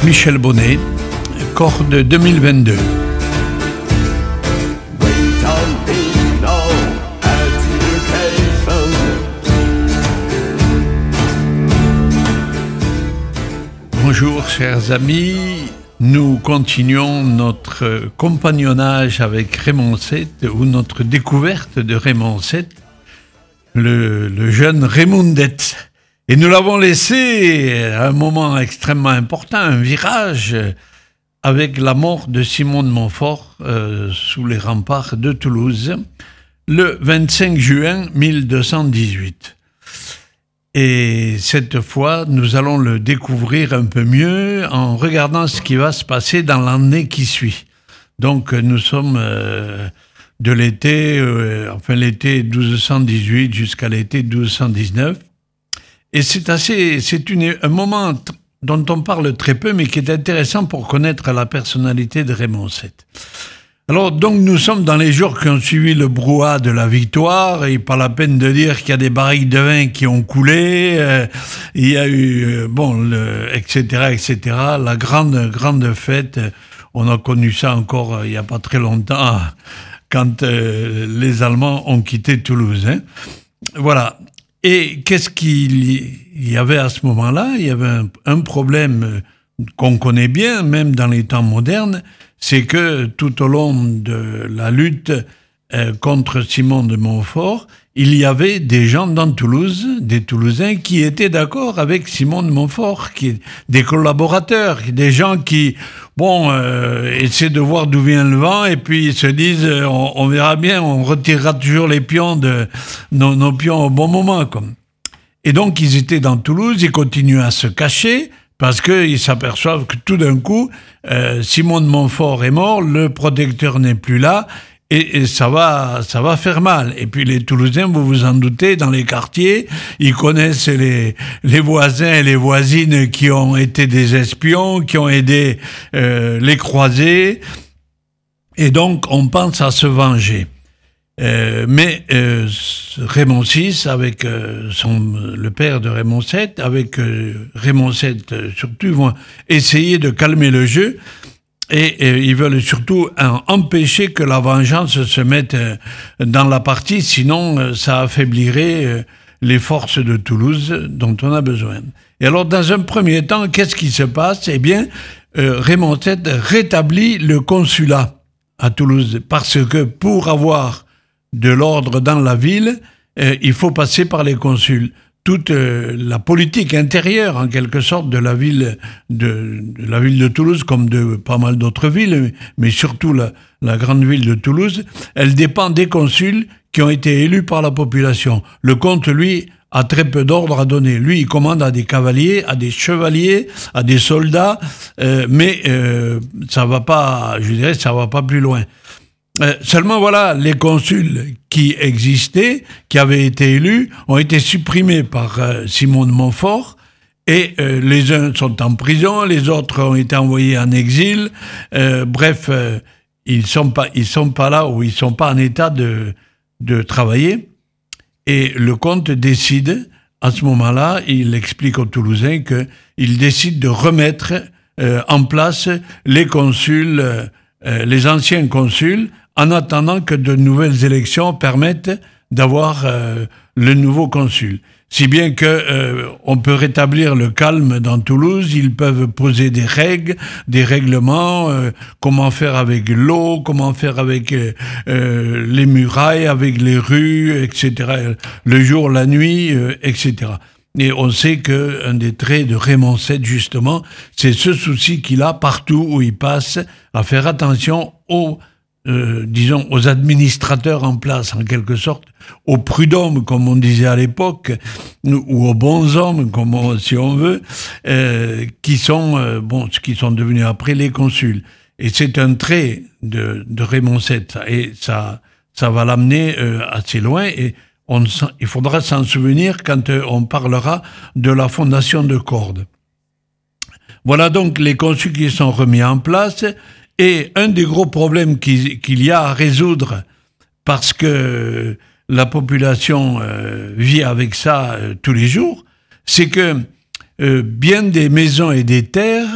Michel Bonnet, Corde 2022. Bonjour chers amis, nous continuons notre compagnonnage avec Raymond VII ou notre découverte de Raymond VII, le jeune Raymondet. Et nous l'avons laissé à un moment extrêmement important, un virage avec la mort de Simon de Montfort sous les remparts de Toulouse le 25 juin 1218. Et cette fois, nous allons le découvrir un peu mieux en regardant ce qui va se passer dans l'année qui suit. Donc nous sommes de l'été, l'été 1218 jusqu'à l'été 1219. Et c'est un moment dont on parle très peu, mais qui est intéressant pour connaître la personnalité de Raymond VII. Alors, donc, nous sommes dans les jours qui ont suivi le brouhaha de la victoire, et pas la peine de dire qu'il y a des barriques de vin qui ont coulé, il y a eu, etc., la grande fête. On a connu ça encore il n'y a pas très longtemps, quand les Allemands ont quitté Toulouse. Voilà. Et qu'est-ce qu'il y avait à ce moment-là? Il y avait un problème qu'on connaît bien, même dans les temps modernes, c'est que tout au long de la lutte contre Simon de Montfort, il y avait des gens dans Toulouse, des Toulousains, qui étaient d'accord avec Simon de Montfort, des collaborateurs, des gens qui, essaient de voir d'où vient le vent, et puis ils se disent, on verra bien, on retirera toujours les pions nos pions au bon moment, comme. Et donc ils étaient dans Toulouse, ils continuent à se cacher, parce qu'ils s'aperçoivent que tout d'un coup, Simon de Montfort est mort, le protecteur n'est plus là, et ça va faire mal. Et puis les Toulousains, vous vous en doutez, dans les quartiers, ils connaissent les voisins et les voisines qui ont été des espions, qui ont aidé les croisés, et donc on pense à se venger. Mais Raymond VI, avec le père de Raymond VII, avec Raymond VII surtout, ils vont essayer de calmer le jeu, et ils veulent surtout empêcher que la vengeance se mette dans la partie, sinon ça affaiblirait les forces de Toulouse dont on a besoin. Et alors, dans un premier temps, qu'est-ce qui se passe? Eh bien, Raymond VII rétablit le consulat à Toulouse, parce que pour avoir de l'ordre dans la ville, il faut passer par les consuls. Toute la politique intérieure, en quelque sorte, de la ville de Toulouse, comme de pas mal d'autres villes, mais surtout la grande ville de Toulouse, elle dépend des consuls qui ont été élus par la population. Le comte, lui, a très peu d'ordre à donner. Lui, il commande à des cavaliers, à des chevaliers, à des soldats, mais ça va pas plus loin. Seulement voilà, les consuls qui existaient, qui avaient été élus, ont été supprimés par Simon de Montfort, et les uns sont en prison, les autres ont été envoyés en exil. Ils sont pas là, ou ils sont pas en état de travailler. Et le comte décide, à ce moment-là, il explique aux Toulousains qu'il décide de remettre en place les consuls, les anciens consuls, en attendant que de nouvelles élections permettent d'avoir le nouveau consul. Si bien que on peut rétablir le calme dans Toulouse, ils peuvent poser des règles, des règlements, comment faire avec l'eau, comment faire avec les murailles, avec les rues, etc. Le jour, la nuit, etc. Et on sait qu'un des traits de Raymond VII, justement, c'est ce souci qu'il a partout où il passe, à faire attention aux administrateurs en place, en quelque sorte, aux prud'hommes, comme on disait à l'époque, ou aux bons hommes, si on veut, qui sont devenus après les consuls. Et c'est un trait de Raymond VII, et ça va l'amener assez loin, et il faudra s'en souvenir quand on parlera de la fondation de Cordes. Voilà donc les consuls qui sont remis en place. Et un des gros problèmes qu'il y a à résoudre, parce que la population vit avec ça tous les jours, c'est que bien des maisons et des terres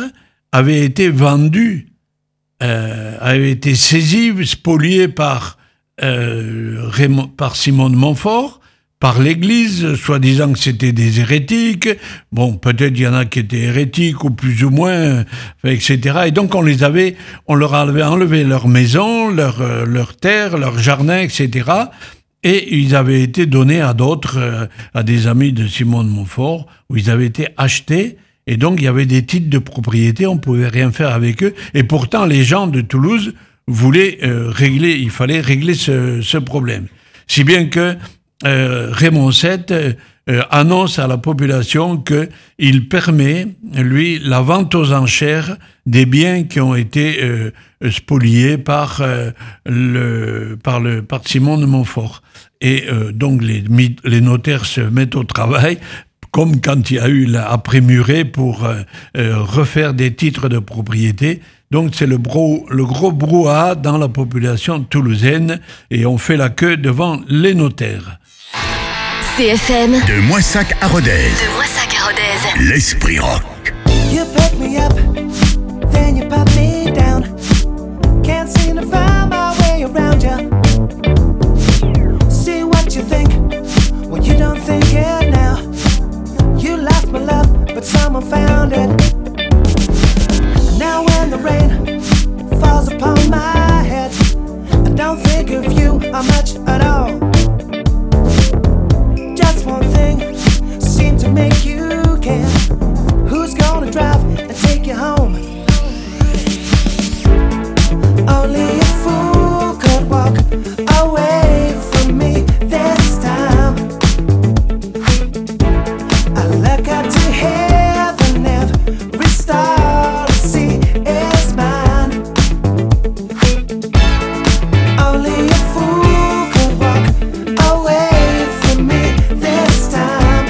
avait été vendu, avait été saisi, spolié par Simon de Montfort, par l'Église, soi-disant que c'était des hérétiques. Bon, peut-être il y en a qui étaient hérétiques, ou plus ou moins, etc. Et donc on leur avait enlevé leur maison, leur terre, leur jardin, etc. Et ils avaient été donnés à d'autres, à des amis de Simon de Montfort, où ils avaient été achetés. Et donc il y avait des titres de propriété, on pouvait rien faire avec eux. Et pourtant les gens de Toulouse voulaient il fallait régler ce problème. Si bien que Raymond VII annonce à la population qu'il permet, lui, la vente aux enchères des biens qui ont été spoliés par Simon de Montfort. Et donc les notaires se mettent au travail, comme quand il y a eu après Muret, pour refaire des titres de propriété. Donc c'est le gros brouhaha dans la population toulousaine, et on fait la queue devant les notaires. CFM. De Moissac à Rodez. L'esprit rock. You pick me up, then you put me down. Can't seem to find my way around you. See what you think when you don't think it now. You lost my love, but someone found it. Now when the rain falls upon my head, I don't think of you much at all. Just one thing seemed to make you care. Who's gonna drive and take you home? Only a fool could walk away from me this time. I look up to heaven, every star I see is mine. Only a fool could walk away from me this time.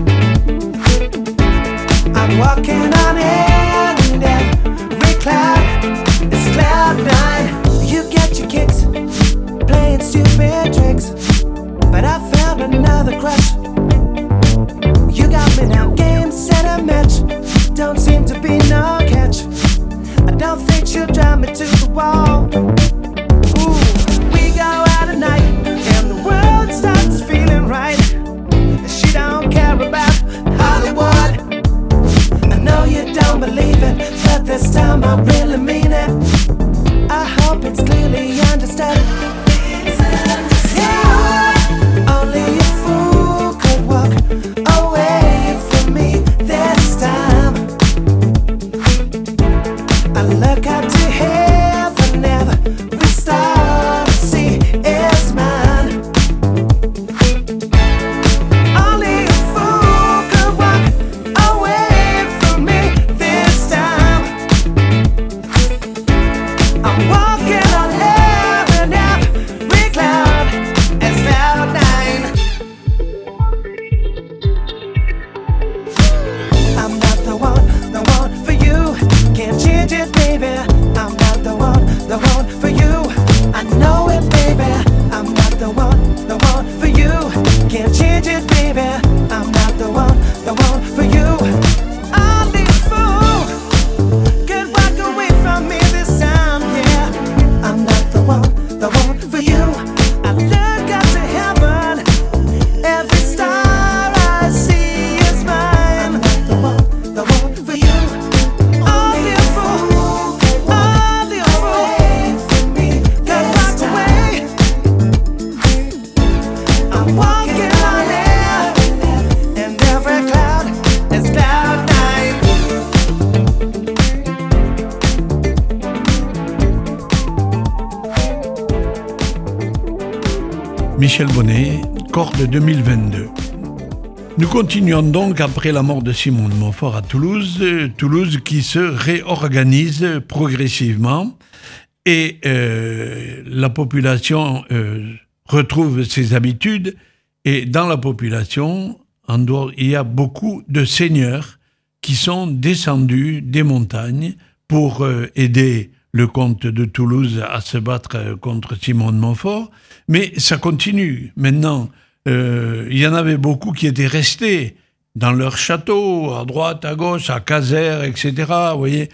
I'm walking on air and every cloud is cloud nine. You get your kicks playing stupid tricks, but I found another crush. You got me now, game, set, a match. Don't seem to be no catch. I don't think she'll drive me to the wall. Ooh, we go out at night and the world starts feeling right. She don't care about Hollywood. I know you don't believe it, but this time I really mean it. I hope it's clearly understood. Yeah. Only a fool could walk away from me this time. I look up to heaven, every star I see is mine. Only a fool could walk away from me this time. I'm walking on air and every cloud is cloud nine. I'm not the one for you. Can't change it, baby. I'm not the one for you. I know it, baby. I'm not the one for you. Can't change it, baby. I'm not the one for you. Only a fool could walk away from me this time, yeah. I'm not the one for you. I look up to heaven, every star I see is mine. I'm not the one for you. Only a fool could walk away. I'm walking on air, and every cloud is cloud nine. Michel Bonnet, Corde 2022. Nous continuons donc après la mort de Simon de Montfort à Toulouse, Toulouse qui se réorganise progressivement, et la population retrouve ses habitudes, et dans la population, il y a beaucoup de seigneurs qui sont descendus des montagnes pour aider le comte de Toulouse à se battre contre Simon de Montfort, mais ça continue. Maintenant, il y en avait beaucoup qui étaient restés dans leur château, à droite, à gauche, à Caser, etc., vous voyez,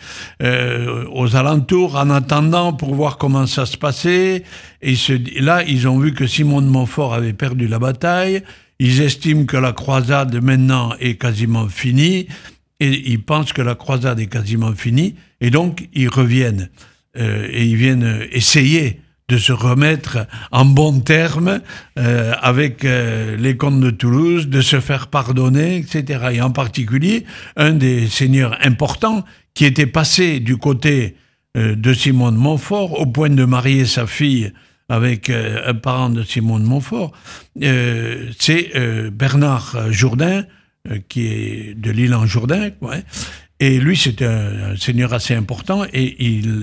aux alentours, en attendant pour voir comment ça se passait. Et là, ils ont vu que Simon de Montfort avait perdu la bataille. Ils estiment que la croisade, maintenant, est quasiment finie. Et ils pensent que la croisade est quasiment finie. Et donc, ils reviennent. Et ils viennent essayer de se remettre en bons termes avec les comtes de Toulouse, de se faire pardonner, etc. Et en particulier, un des seigneurs importants qui était passé du côté de Simon de Montfort, au point de marier sa fille avec un parent de Simon de Montfort, c'est Bernard Jourdain, qui est de l'Île-en-Jourdain, ouais. Et lui, c'était un seigneur assez important, et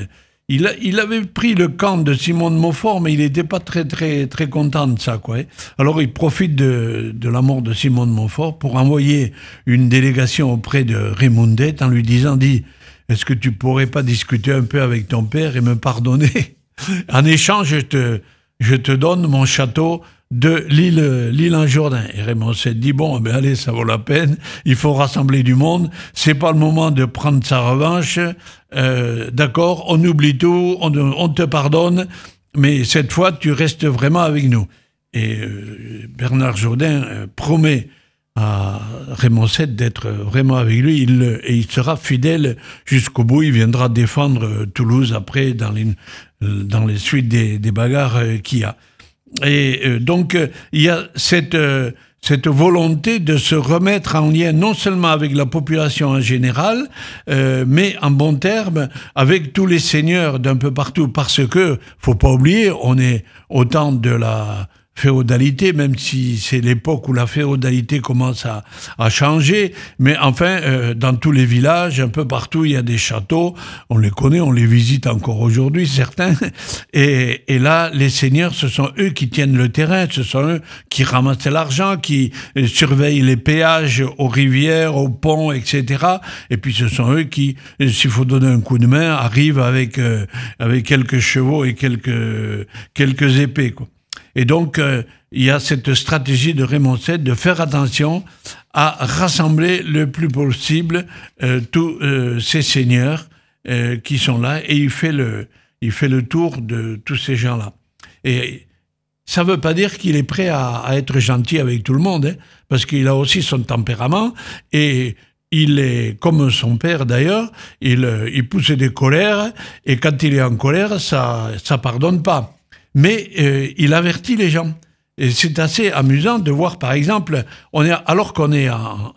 il avait pris le camp de Simon de Montfort, mais il n'était pas très, très, très content de ça, quoi. Alors, il profite de la mort de Simon de Montfort pour envoyer une délégation auprès de Raymond d'Ette en lui disant, est-ce que tu pourrais pas discuter un peu avec ton père et me pardonner? En échange, je te donne mon château de l'Île-en-Jourdain. Et Raymond s'est dit, bon, ben allez, ça vaut la peine, il faut rassembler du monde, c'est pas le moment de prendre sa revanche, d'accord, on oublie tout, on te pardonne, mais cette fois, tu restes vraiment avec nous. Et Bernard Jourdain promet à Raymond VII d'être vraiment avec lui, et il sera fidèle jusqu'au bout, il viendra défendre Toulouse après dans les suites des bagarres qu'il y a. Et donc, il y a cette volonté de se remettre en lien non seulement avec la population en général, mais en bon terme avec tous les seigneurs d'un peu partout, parce que, faut pas oublier, on est au temps de la féodalité, même si c'est l'époque où la féodalité commence à changer, mais enfin, dans tous les villages, un peu partout, il y a des châteaux, on les connaît, on les visite encore aujourd'hui, certains, et là, les seigneurs, ce sont eux qui tiennent le terrain, ce sont eux qui ramassent l'argent, qui surveillent les péages aux rivières, aux ponts, etc., et puis ce sont eux qui, s'il faut donner un coup de main, arrivent avec quelques chevaux et quelques épées, quoi. Et donc, il y a cette stratégie de Raymond VII de faire attention à rassembler le plus possible tous ces seigneurs qui sont là, et il fait le tour de tous ces gens-là. Et ça ne veut pas dire qu'il est prêt à être gentil avec tout le monde, hein, parce qu'il a aussi son tempérament, et il est comme son père d'ailleurs, il pousse des colères, et quand il est en colère, ça pardonne pas. Mais il avertit les gens. Et c'est assez amusant de voir, par exemple, alors qu'on est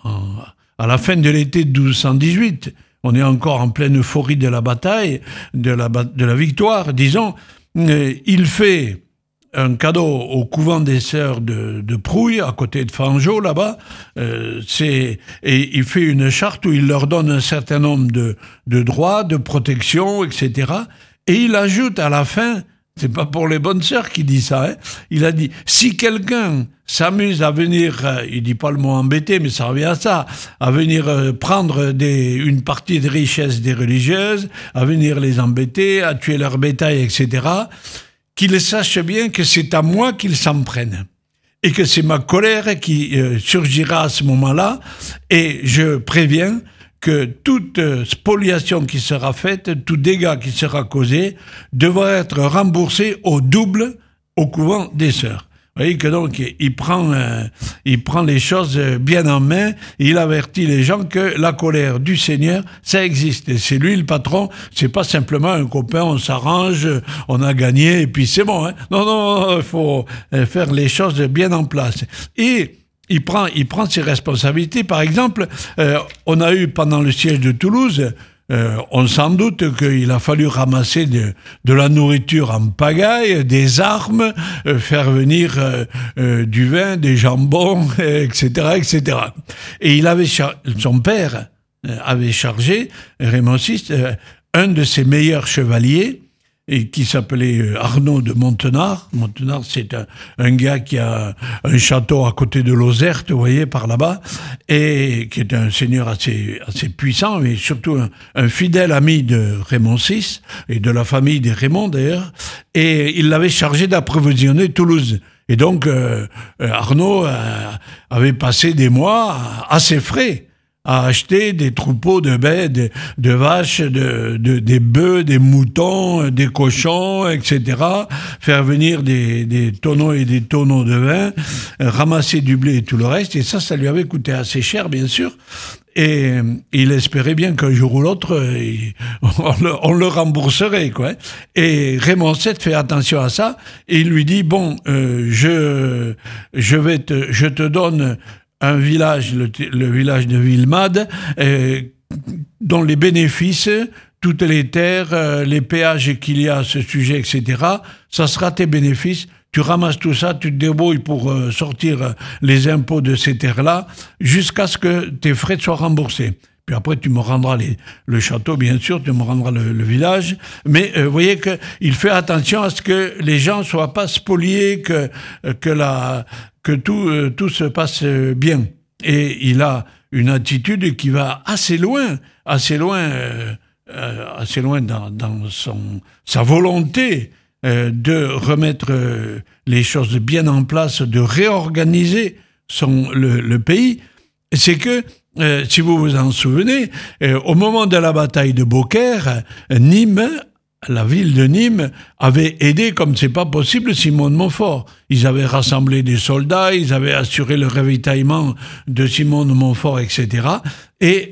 à la fin de l'été de 1218, on est encore en pleine euphorie de la bataille, de la victoire, disons, il fait un cadeau au couvent des sœurs de Prouille, à côté de Fangeau, là-bas, et il fait une charte où il leur donne un certain nombre de droits, de protection, etc. Et il ajoute à la fin, c'est pas pour les bonnes sœurs qu'il dit ça, hein. Il a dit, si quelqu'un s'amuse à venir, il dit pas le mot embêter, mais ça revient à ça, à venir prendre une partie des richesses des religieuses, à venir les embêter, à tuer leur bétail, etc., qu'ils sachent bien que c'est à moi qu'ils s'en prennent. Et que c'est ma colère qui surgira à ce moment-là, et je préviens que toute spoliation qui sera faite, tout dégât qui sera causé, devra être remboursé au double au couvent des sœurs. Vous voyez que donc, il prend les choses bien en main, et il avertit les gens que la colère du Seigneur, ça existe. Et c'est lui le patron, c'est pas simplement un copain, on s'arrange, on a gagné, et puis c'est bon, hein. Non, il faut faire les choses bien en place. Et il prend ses responsabilités. Par exemple, on a eu pendant le siège de Toulouse, on s'en doute qu'il a fallu ramasser de la nourriture en pagaille, des armes, faire venir du vin, des jambons, etc., etc. Et son père avait chargé, Raymond VI, un de ses meilleurs chevaliers, et qui s'appelait Arnaud de Montenard. Montenard, c'est un gars qui a un château à côté de Lozerte, vous voyez, par là-bas, et qui est un seigneur assez puissant, mais surtout un fidèle ami de Raymond VI, et de la famille des Raymond d'ailleurs, et il l'avait chargé d'approvisionner Toulouse. Et donc, Arnaud avait passé des mois à ses frais à acheter des troupeaux de baies, de vaches, des bœufs, des moutons, des cochons, etc. Faire venir des tonneaux et des tonneaux de vin, ramasser du blé et tout le reste. Et ça lui avait coûté assez cher, bien sûr. Et il espérait bien qu'un jour ou l'autre, on le rembourserait, quoi. Et Raymond VII fait attention à ça. Et il lui dit, bon, je te donne un village, le village de Villemade, dont les bénéfices, toutes les terres, les péages qu'il y a à ce sujet, etc., ça sera tes bénéfices. Tu ramasses tout ça, tu te débrouilles pour sortir les impôts de ces terres-là, jusqu'à ce que tes frais soient remboursés. Puis après, tu me rendras le château, bien sûr, tu me rendras le village. Mais vous voyez qu'il fait attention à ce que les gens ne soient pas spoliés, que tout se passe bien. Et il a une attitude qui va assez loin dans sa volonté de remettre les choses bien en place, de réorganiser le pays. C'est que, si vous vous en souvenez, au moment de la bataille de Beaucaire, Nîmes, la ville de Nîmes, avait aidé comme c'est pas possible Simon de Montfort. Ils avaient rassemblé des soldats, ils avaient assuré le ravitaillement de Simon de Montfort, etc. Et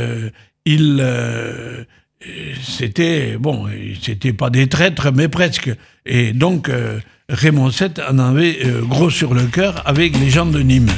c'était pas des traîtres, mais presque. Et donc, Raymond VII en avait gros sur le cœur avec les gens de Nîmes.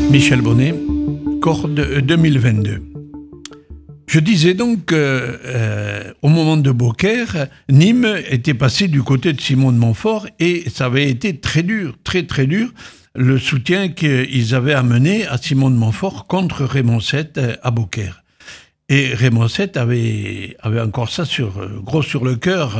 Michel Bonnet, Corde 2022. Je disais donc qu'au moment de Beaucaire, Nîmes était passé du côté de Simon de Montfort et ça avait été très dur, très très dur, le soutien qu'ils avaient amené à Simon de Montfort contre Raymond VII à Beaucaire. Et Raymond VII avait encore ça gros sur le cœur,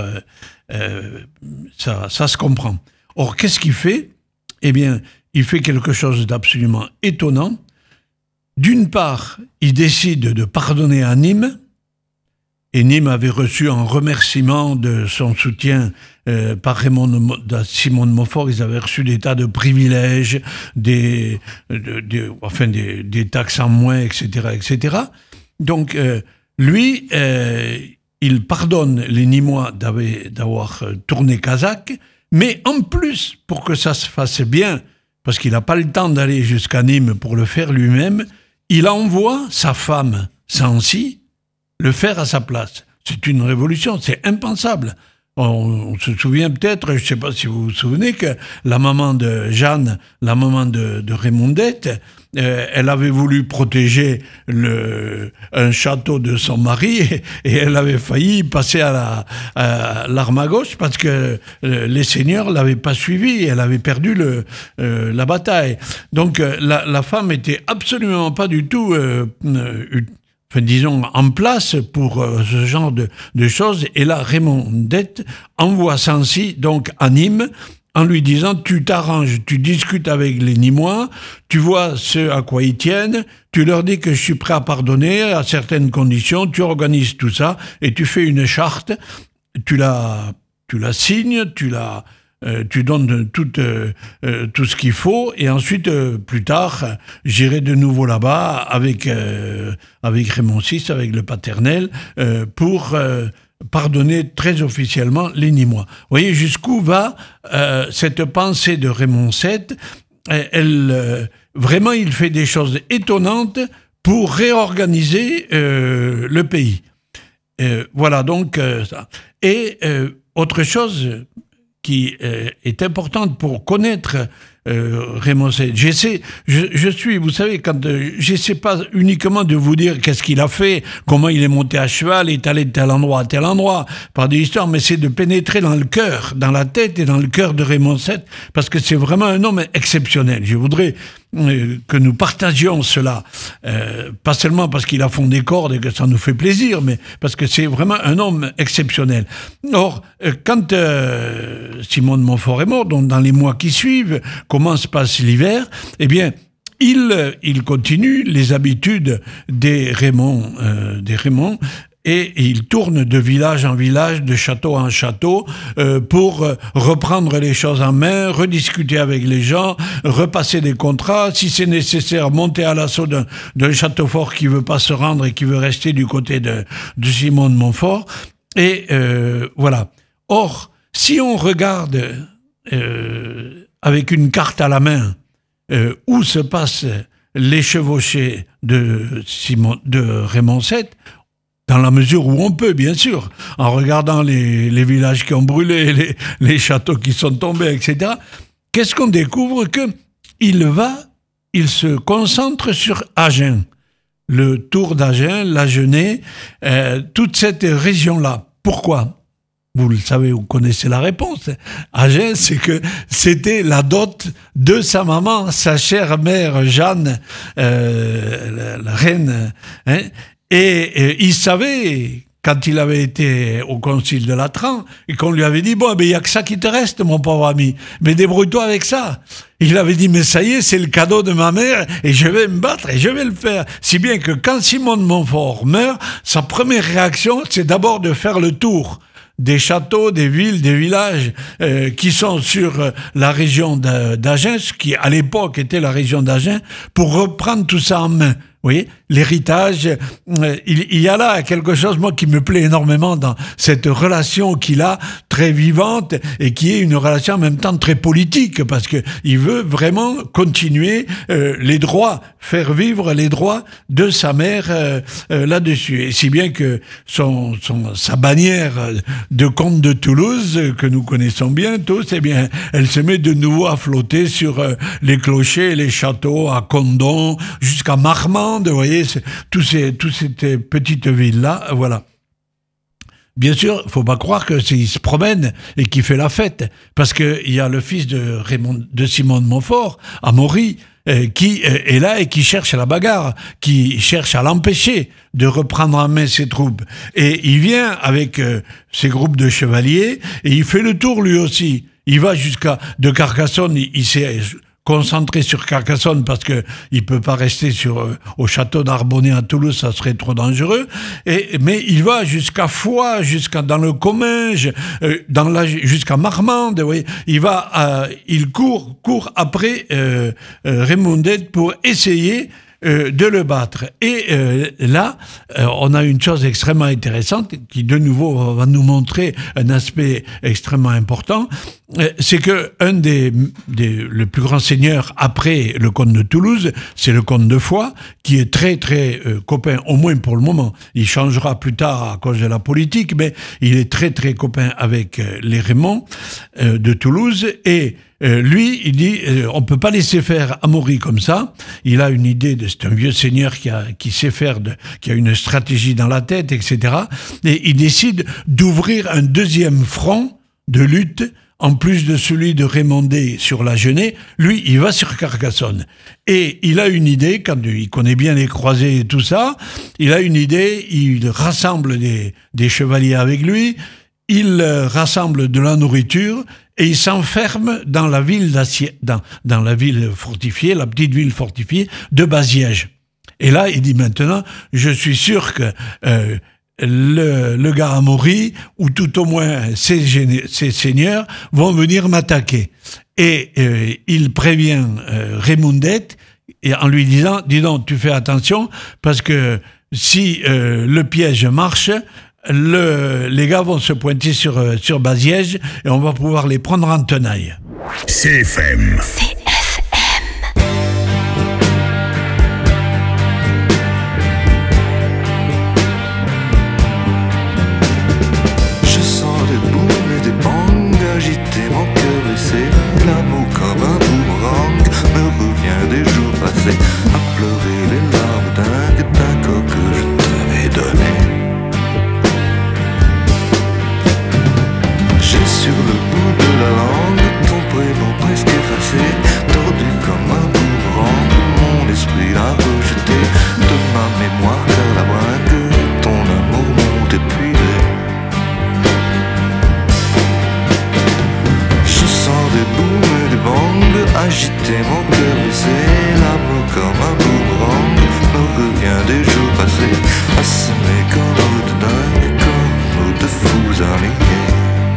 ça se comprend. Or, qu'est-ce qu'il fait ? Eh bien, il fait quelque chose d'absolument étonnant. D'une part, il décide de pardonner à Nîmes, et Nîmes avait reçu un remerciement de son soutien par Simon de Montfort. Ils avaient reçu des tas de privilèges, des taxes en moins, etc., etc. Donc, lui, il pardonne les Nîmois d'avoir tourné Kazakh, mais en plus, pour que ça se fasse bien, parce qu'il n'a pas le temps d'aller jusqu'à Nîmes pour le faire lui-même, il envoie sa femme, Sancy, le faire à sa place. C'est une révolution, c'est impensable. On se souvient peut-être, je ne sais pas si vous vous souvenez, que la maman de Jeanne, la maman de Raymondette, elle avait voulu protéger un château de son mari et elle avait failli passer à l'arme à gauche parce que les seigneurs l'avaient pas suivi, elle avait perdu la bataille. Donc la femme était absolument pas du tout disons, en place pour ce genre de choses. Et là, Raymondette envoie Sancy, donc, à Nîmes, en lui disant, tu t'arranges, tu discutes avec les Nîmois, tu vois ce à quoi ils tiennent, tu leur dis que je suis prêt à pardonner à certaines conditions, tu organises tout ça, et tu fais une charte, tu la signes, tu donnes tout ce qu'il faut, et ensuite, plus tard, j'irai de nouveau là-bas avec Raymond VI, avec le paternel, pour pardonner très officiellement les Nîmois. Vous voyez jusqu'où va cette pensée de Raymond VII. Vraiment, il fait des choses étonnantes pour réorganiser le pays. Voilà donc ça. Et autre chose qui est importante pour connaître Raymond VII. Je suis, vous savez, j'essaie pas uniquement de vous dire qu'est-ce qu'il a fait, comment il est monté à cheval, est allé de tel endroit à tel endroit, par des histoires, mais c'est de pénétrer dans le cœur, dans la tête et dans le cœur de Raymond VII, parce que c'est vraiment un homme exceptionnel. Je voudrais que nous partagions cela, pas seulement parce qu'il a fondé Cordes et que ça nous fait plaisir, mais parce que c'est vraiment un homme exceptionnel. Or, quand Simon de Montfort est mort, donc dans les mois qui suivent, comment se passe l'hiver, eh bien, il continue les habitudes des Raymond, et il tourne de village en village, de château en château, pour reprendre les choses en main, rediscuter avec les gens, repasser des contrats, si c'est nécessaire, monter à l'assaut d'un château fort qui veut pas se rendre et qui veut rester du côté de Simon de Montfort. Et voilà. Or, si on regarde avec une carte à la main où se passent les chevauchées de Raymond VII, dans la mesure où on peut, bien sûr, en regardant les villages qui ont brûlé, les châteaux qui sont tombés, etc., qu'est-ce qu'on découvre ? Il se concentre sur Agen, le Tour d'Agen, l'Agenais, toute cette région-là. Pourquoi ? Vous le savez, vous connaissez la réponse. Agen, c'est que c'était la dot de sa maman, sa chère mère Jeanne, la reine, hein. Et il savait, quand il avait été au concile de Latran, et qu'on lui avait dit, bon, il n'y a que ça qui te reste, mon pauvre ami, mais débrouille-toi avec ça. Il avait dit, mais ça y est, c'est le cadeau de ma mère, et je vais me battre, et je vais le faire. Si bien que quand Simon de Montfort meurt, sa première réaction, c'est d'abord de faire le tour des châteaux, des villes, des villages qui sont sur la région d'Agen, ce qui à l'époque était la région d'Agen, pour reprendre tout ça en main. Vous voyez, l'héritage. Il y a là quelque chose, moi, qui me plaît énormément dans cette relation qu'il a, très vivante, et qui est une relation en même temps très politique, parce que il veut vraiment continuer les droits, faire vivre les droits de sa mère là-dessus. Et si bien que sa bannière de comte de Toulouse, que nous connaissons bien tous, eh bien, elle se met de nouveau à flotter sur les clochers, les châteaux, à Condom, jusqu'à Marmande, vous voyez, toutes ces petites villes-là, voilà. Bien sûr, faut pas croire que il se promène et qu'il fait la fête, parce que il y a le fils de Simon de Montfort, Amaury, qui est là et qui cherche la bagarre, qui cherche à l'empêcher de reprendre en main ses troupes. Et il vient avec ses groupes de chevaliers et il fait le tour lui aussi. Il va de Carcassonne, il s'est concentré sur Carcassonne parce que il peut pas rester au château d'Arbonnay à Toulouse, ça serait trop dangereux. Mais il va jusqu'à Foix, dans le Comminges, jusqu'à Marmande. Oui, il court après Raymond d'Ette pour essayer de le battre. Et là, on a une chose extrêmement intéressante qui, de nouveau, va nous montrer un aspect extrêmement important. C'est que le plus grand seigneur après le comte de Toulouse, c'est le comte de Foix, qui est très très copain, au moins pour le moment. Il changera plus tard à cause de la politique, mais il est très très copain avec les Raymond de Toulouse. Et lui, il dit, on peut pas laisser faire Amaury comme ça. Il a une idée c'est un vieux seigneur qui sait faire qui a une stratégie dans la tête, etc. Et il décide d'ouvrir un deuxième front de lutte, en plus de celui de Raymondé sur la Genée. Lui, il va sur Carcassonne. Et il a une idée, quand il connaît bien les croisés et tout ça, il a une idée, il rassemble des chevaliers avec lui, il rassemble de la nourriture, et il s'enferme dans la ville dans la ville fortifiée, la petite ville fortifiée de Baziège. Et là, il dit maintenant, je suis sûr que le gars Amaury, ou tout au moins ses seigneurs, vont venir m'attaquer. Et il prévient Raymond d'Ette, et en lui disant, dis donc, tu fais attention, parce que si le piège marche, les gars vont se pointer sur Baziège et on va pouvoir les prendre en tenaille. CFM. Je sens des booms et des bangs agiter mon cœur blessé. L'amour comme un boomerang me revient des jours passés, à pleurer les larmes d'un corps que je t'avais donné. J'ai sur le bout de la langue ton prénom presque effacé, tordu comme un boomerang, mon esprit l'a rejeté de ma mémoire car la bringue, ton amour m'ont épuisé. Je sens des booms et des bangs agiter mon cœur blessé, l'amour comme un boomerang me revient des jours passés, assommé comme de dingue, comme de fous alignés.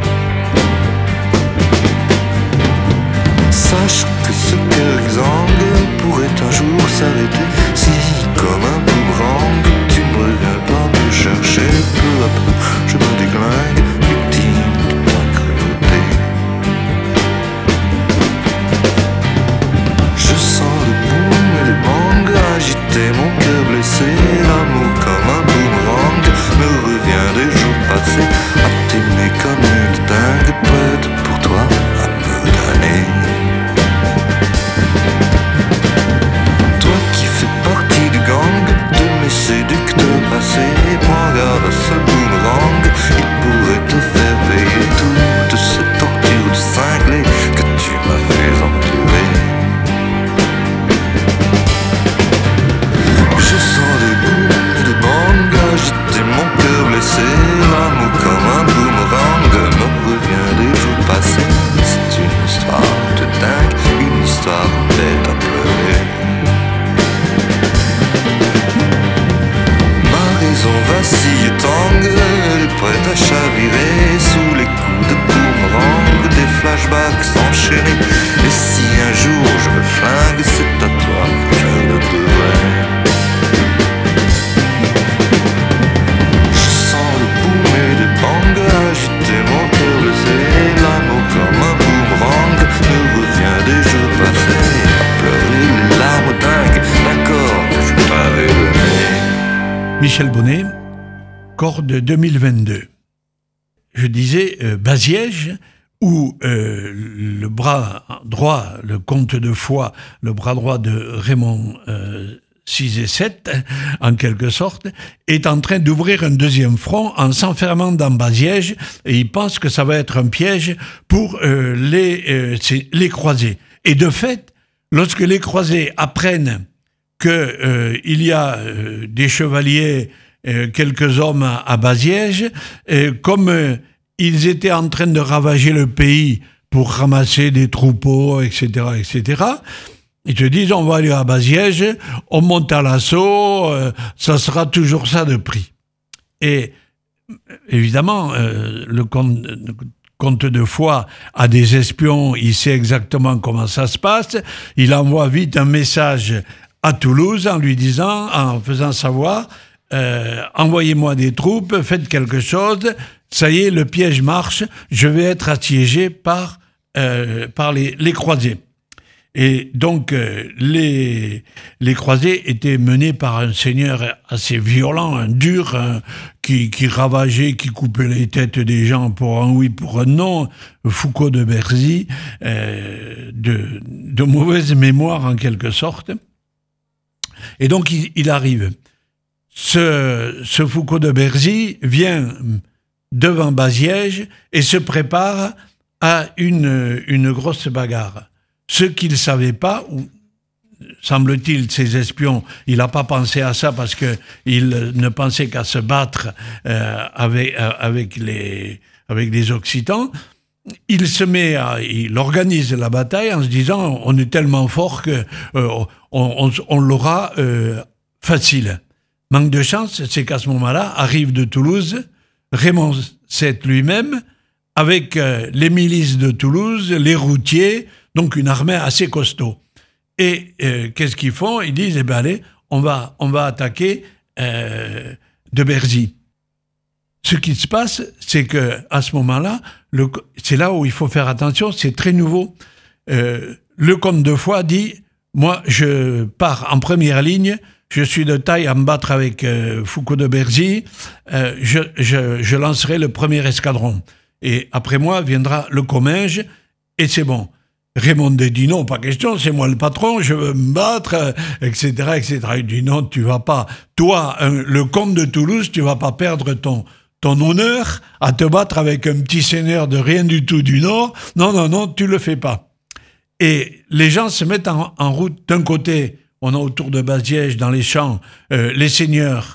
Sache que ce cœur exsangue pourrait un jour s'arrêter si, comme un boomerang, tu ne reviens pas me chercher. Peu à peu, je me déglingue, victime de ta cruauté. Je sens le boom et les bangs agiter mon cœur blessé. L'amour comme un boomerang me revient des jours passés, à t'aimer comme une dingue, prête pour toi à me damner. Séducteur passé, prends garde à ce boomerang, il pourrait Michel Bonnet, Corde 2022. Je disais Baziège, où le bras droit, le comte de Foix, le bras droit de Raymond VI et VII, en quelque sorte, est en train d'ouvrir un deuxième front en s'enfermant dans Baziège, et il pense que ça va être un piège pour les croisés. Et de fait, lorsque les croisés apprennent qu'il y a des chevaliers, quelques hommes à Baziège, comme ils étaient en train de ravager le pays pour ramasser des troupeaux, etc., ils te disent, on va aller à Baziège, on monte à l'assaut, ça sera toujours ça de prix. Et évidemment, le comte de Foix a des espions, il sait exactement comment ça se passe, il envoie vite un message à Toulouse en lui disant, en faisant savoir, envoyez-moi des troupes, faites quelque chose, ça y est, le piège marche, je vais être assiégé par les croisés. Et donc, les croisés étaient menés par un seigneur assez violent, un dur, qui ravageait, qui coupait les têtes des gens pour un oui, pour un non, Foucaud de Berzy, de mauvaise mémoire en quelque sorte. Et donc, il arrive. Ce Foucaud de Berzy vient devant Baziège et se prépare à une grosse bagarre. Ce qu'il ne savait pas, ou semble-t-il, ses espions, il n'a pas pensé à ça parce qu'il ne pensait qu'à se battre avec les Occitans. Il organise la bataille en se disant on est tellement fort que on l'aura facile. Manque de chance, c'est qu'à ce moment-là arrive de Toulouse Raymond VII lui-même avec les milices de Toulouse, les routiers, donc une armée assez costaud. Et qu'est-ce qu'ils font? Ils disent allez, on va attaquer de Berzy. Ce qui se passe, c'est que à ce moment-là, c'est là où il faut faire attention, c'est très nouveau. Le comte de Foix dit moi, je pars en première ligne, je suis de taille à me battre avec Foucaud de Berzy, je lancerai le premier escadron. Et après moi viendra le Comminges, et c'est bon. Raymond dit non, pas question, c'est moi le patron, je veux me battre, etc., etc. Il dit non, tu vas pas, toi, le comte de Toulouse, tu vas pas perdre ton honneur à te battre avec un petit seigneur de rien du tout du Nord. Non, tu le fais pas. Et les gens se mettent en route. D'un côté, on a autour de Baziège, dans les champs, les seigneurs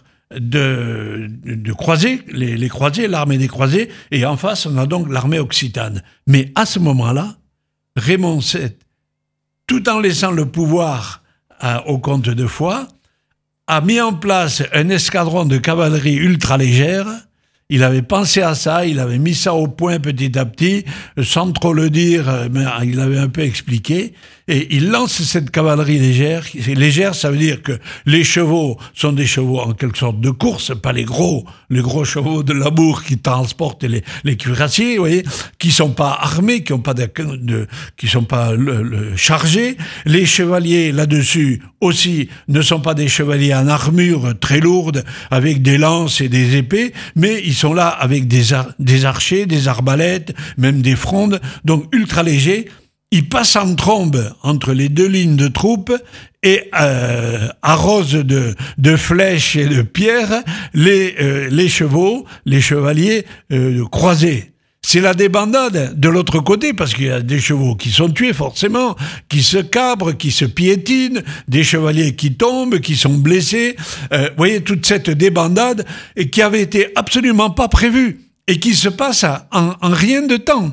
de croisés, les croisés, l'armée des croisés, et en face, on a donc l'armée occitane. Mais à ce moment-là, Raymond VII, tout en laissant le pouvoir au comte de Foix, a mis en place un escadron de cavalerie ultra légère. Il avait pensé à ça, il avait mis ça au point petit à petit, sans trop le dire, mais il avait un peu expliqué. Et il lance cette cavalerie légère. Légère, ça veut dire que les chevaux sont des chevaux en quelque sorte de course, pas les gros chevaux de labour qui transportent les cuirassiers, vous voyez, qui sont pas armés, qui ont pas qui sont pas chargés. Les chevaliers là-dessus aussi ne sont pas des chevaliers en armure très lourde avec des lances et des épées, mais ils sont là avec des archers, des arbalètes, même des frondes, donc ultra légers. Il passe en trombe entre les deux lignes de troupes et arrose de flèches et de pierres les chevaux, les chevaliers croisés. C'est la débandade de l'autre côté, parce qu'il y a des chevaux qui sont tués forcément, qui se cabrent, qui se piétinent, des chevaliers qui tombent, qui sont blessés. Vous voyez, toute cette débandade et qui avait été absolument pas prévue et qui se passe en rien de temps,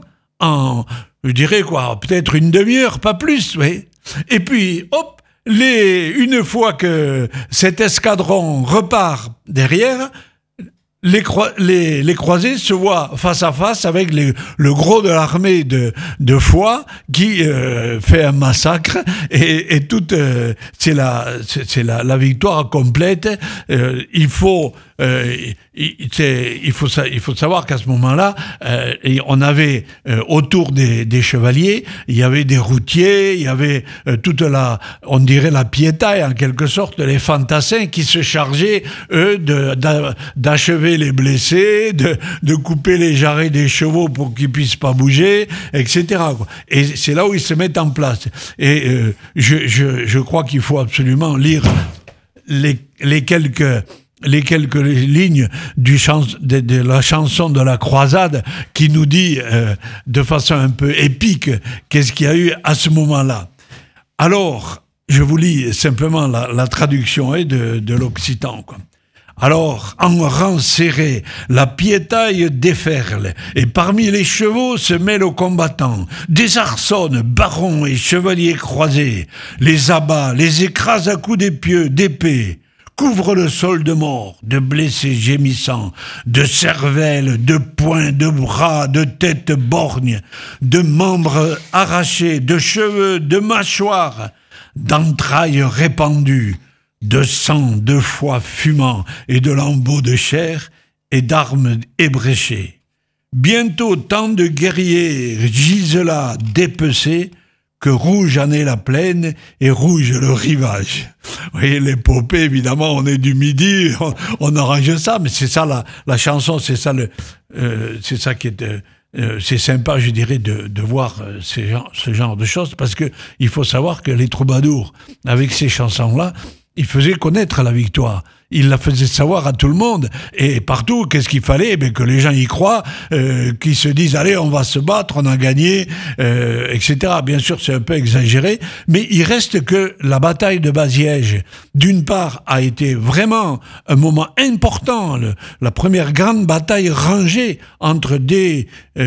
je dirais peut-être une demi-heure, pas plus, oui. Et puis, hop, une fois que cet escadron repart derrière, les croisés se voient face à face avec le gros de l'armée de Foix qui fait un massacre et toute c'est la victoire complète. Il faut savoir qu'à ce moment-là, on avait autour des chevaliers, il y avait des routiers, il y avait on dirait la piétaille en quelque sorte, les fantassins qui se chargeaient eux d'achever les blessés, de couper les jarrets des chevaux pour qu'ils puissent pas bouger, etc. Et c'est là où ils se mettent en place. Et je crois qu'il faut absolument lire les quelques lignes de la chanson de la croisade qui nous dit de façon un peu épique qu'est-ce qu'il y a eu à ce moment-là. Alors, je vous lis simplement la traduction de l'occitan, quoi. Alors, en rang serré, la piétaille déferle, et parmi les chevaux se mêlent aux combattants. Des arçonnent, barons et chevaliers croisés, les abat, les écrasent à coups d'épieux, d'épée, couvrent le sol de morts, de blessés gémissants, de cervelles, de poings, de bras, de têtes borgnes, de membres arrachés, de cheveux, de mâchoires, d'entrailles répandues, de sang, de foie fumant et de lambeaux de chair et d'armes ébréchées. Bientôt tant de guerriers gisent là dépecés que rouge en est la plaine et rouge le rivage. Vous voyez, l'épopée, évidemment, on est du Midi, on arrange ça, mais c'est ça la chanson, c'est ça qui est... c'est sympa, je dirais, de voir ce genre de choses, parce que il faut savoir que les troubadours, avec ces chansons-là, ils faisaient connaître la victoire. Ils la faisaient savoir à tout le monde. Et partout, qu'est-ce qu'il fallait? Que les gens y croient, qu'ils se disent, allez, on va se battre, on a gagné, etc. Bien sûr, c'est un peu exagéré, mais il reste que la bataille de Baziège, d'une part, a été vraiment un moment important, la première grande bataille rangée entre des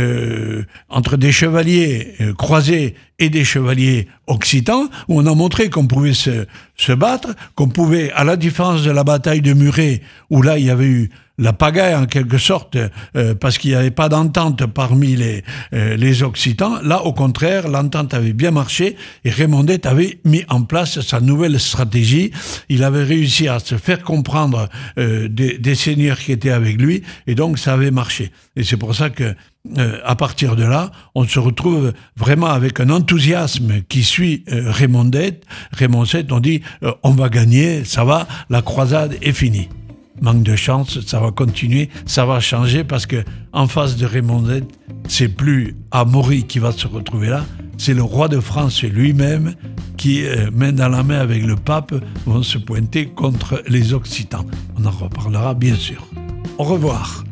chevaliers croisés et des chevaliers occitans, où on a montré qu'on pouvait se battre, qu'on pouvait, à la différence de la bataille de Muret, où là il y avait eu la pagaille en quelque sorte, parce qu'il n'y avait pas d'entente parmi les Occitans. Là, au contraire, l'entente avait bien marché et Raymond d'Este avait mis en place sa nouvelle stratégie. Il avait réussi à se faire comprendre des seigneurs qui étaient avec lui, et donc ça avait marché. Et c'est pour ça que à partir de là, on se retrouve vraiment avec un enthousiasme qui suit Raymond d'Este. Raymond VII, on dit on va gagner, ça va, la croisade est finie. Manque de chance, ça va continuer, ça va changer, parce que en face de Raymond d'Este, c'est plus Amaury qui va se retrouver là, c'est le roi de France lui-même qui, main dans la main avec le pape, vont se pointer contre les Occitans. On en reparlera bien sûr. Au revoir.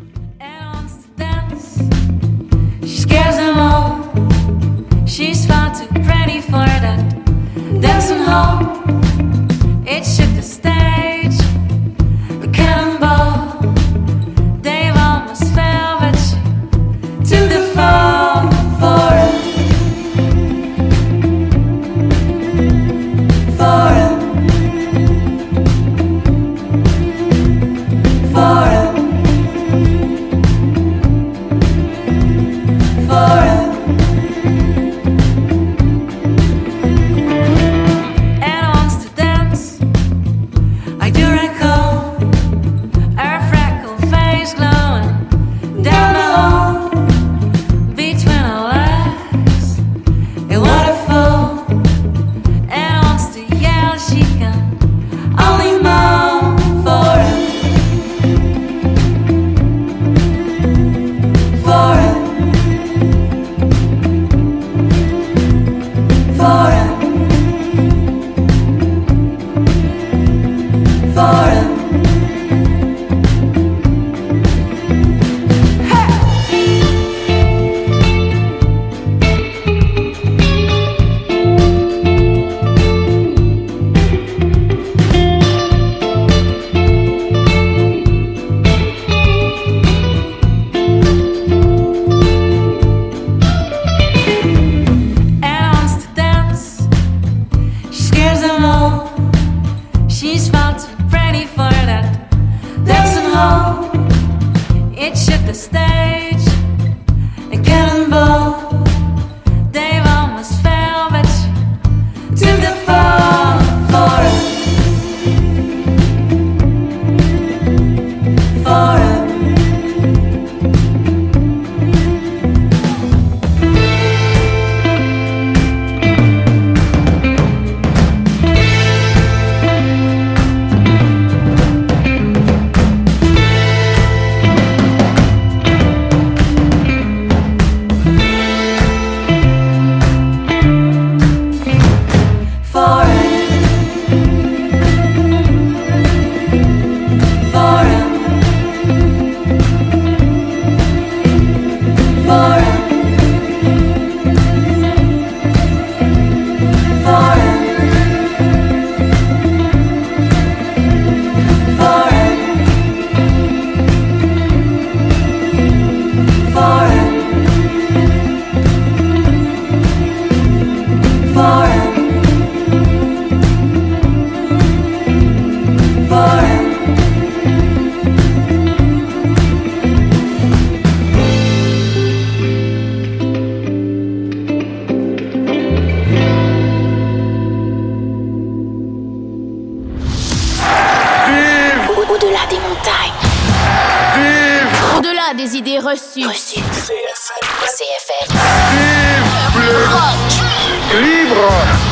She scares them all. She's far too pretty for that dancing hall. It shook the stage, the cannonball. Dave almost fell, but she took the fall for him. For him. For him. Reçu. CFM. Libre.